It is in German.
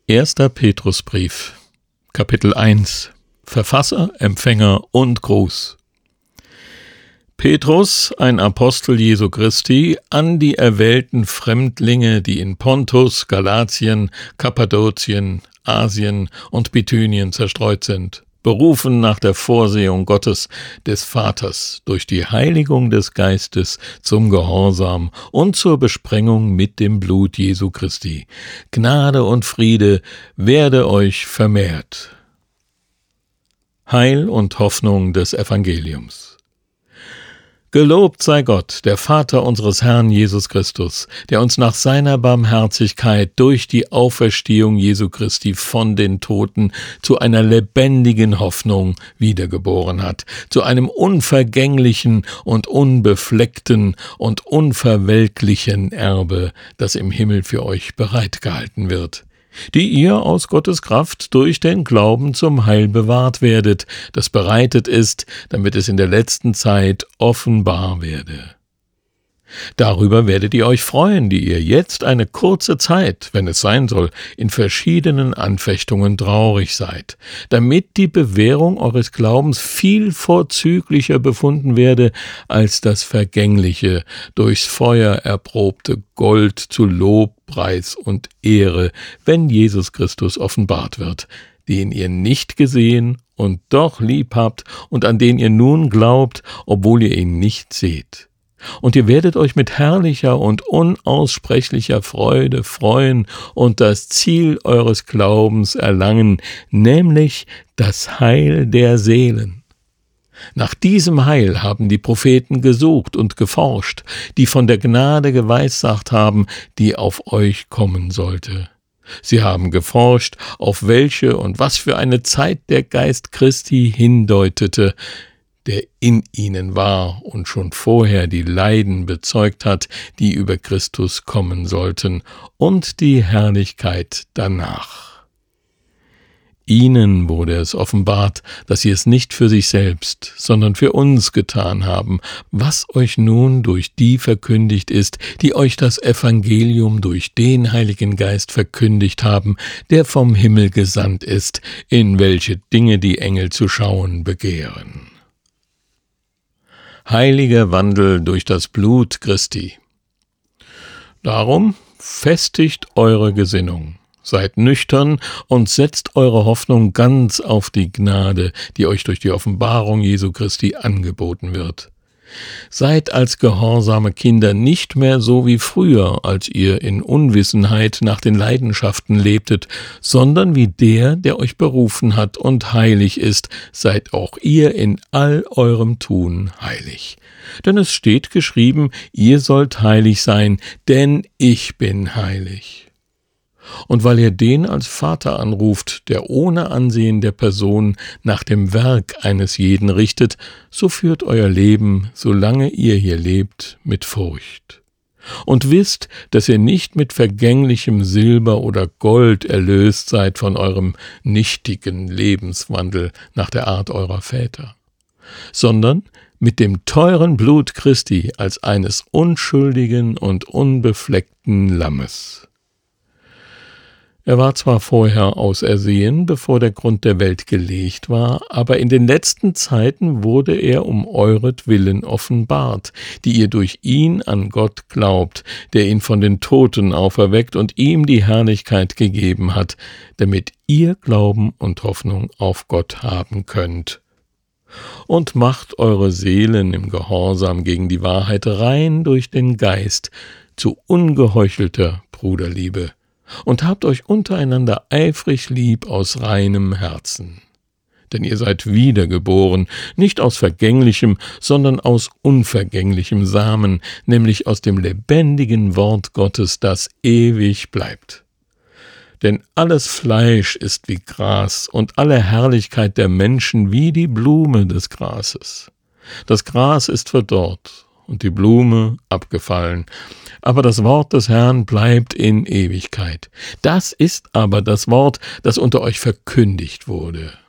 Erster Petrusbrief, Kapitel 1 Verfasser, Empfänger und Gruß. Petrus, ein Apostel Jesu Christi, an die erwählten Fremdlinge, die in Pontus, Galatien, Kappadokien, Asien und Bithynien zerstreut sind, berufen nach der Vorsehung Gottes, des Vaters, durch die Heiligung des Geistes zum Gehorsam und zur Besprengung mit dem Blut Jesu Christi. Gnade und Friede werde euch vermehrt. Heil und Hoffnung des Evangeliums. Gelobt sei Gott, der Vater unseres Herrn Jesus Christus, der uns nach seiner Barmherzigkeit durch die Auferstehung Jesu Christi von den Toten zu einer lebendigen Hoffnung wiedergeboren hat, zu einem unvergänglichen und unbefleckten und unverwelklichen Erbe, das im Himmel für euch bereitgehalten wird, die ihr aus Gottes Kraft durch den Glauben zum Heil bewahrt werdet, das bereitet ist, damit es in der letzten Zeit offenbar werde. Darüber werdet ihr euch freuen, die ihr jetzt eine kurze Zeit, wenn es sein soll, in verschiedenen Anfechtungen traurig seid, damit die Bewährung eures Glaubens viel vorzüglicher befunden werde als das vergängliche, durchs Feuer erprobte Gold zu Lob, Preis und Ehre, wenn Jesus Christus offenbart wird, den ihr nicht gesehen und doch lieb habt und an den ihr nun glaubt, obwohl ihr ihn nicht seht. Und ihr werdet euch mit herrlicher und unaussprechlicher Freude freuen und das Ziel eures Glaubens erlangen, nämlich das Heil der Seelen. Nach diesem Heil haben die Propheten gesucht und geforscht, die von der Gnade geweissagt haben, die auf euch kommen sollte. Sie haben geforscht, auf welche und was für eine Zeit der Geist Christi hindeutete, der in ihnen war und schon vorher die Leiden bezeugt hat, die über Christus kommen sollten, und die Herrlichkeit danach. Ihnen wurde es offenbart, dass sie es nicht für sich selbst, sondern für uns getan haben, was euch nun durch die verkündigt ist, die euch das Evangelium durch den Heiligen Geist verkündigt haben, der vom Himmel gesandt ist, in welche Dinge die Engel zu schauen begehren. Heiliger Wandel durch das Blut Christi. Darum festigt eure Gesinnung, seid nüchtern und setzt eure Hoffnung ganz auf die Gnade, die euch durch die Offenbarung Jesu Christi angeboten wird. Seid als gehorsame Kinder nicht mehr so wie früher, als ihr in Unwissenheit nach den Leidenschaften lebtet, sondern wie der euch berufen hat und heilig ist, seid auch ihr in all eurem Tun heilig. Denn es steht geschrieben, ihr sollt heilig sein, denn ich bin heilig. Und weil ihr den als Vater anruft, der ohne Ansehen der Person nach dem Werk eines jeden richtet, so führt euer Leben, solange ihr hier lebt, mit Furcht. Und wisst, dass ihr nicht mit vergänglichem Silber oder Gold erlöst seid von eurem nichtigen Lebenswandel nach der Art eurer Väter, sondern mit dem teuren Blut Christi als eines unschuldigen und unbefleckten Lammes. Er war zwar vorher ausersehen, bevor der Grund der Welt gelegt war, aber in den letzten Zeiten wurde er um euretwillen offenbart, die ihr durch ihn an Gott glaubt, der ihn von den Toten auferweckt und ihm die Herrlichkeit gegeben hat, damit ihr Glauben und Hoffnung auf Gott haben könnt. Und macht eure Seelen im Gehorsam gegen die Wahrheit rein durch den Geist zu ungeheuchelter Bruderliebe. Und habt euch untereinander eifrig lieb aus reinem Herzen. Denn ihr seid wiedergeboren, nicht aus vergänglichem, sondern aus unvergänglichem Samen, nämlich aus dem lebendigen Wort Gottes, das ewig bleibt. Denn alles Fleisch ist wie Gras und alle Herrlichkeit der Menschen wie die Blume des Grases. Das Gras ist verdorrt und die Blume abgefallen, aber das Wort des Herrn bleibt in Ewigkeit. Das ist aber das Wort, das unter euch verkündigt wurde.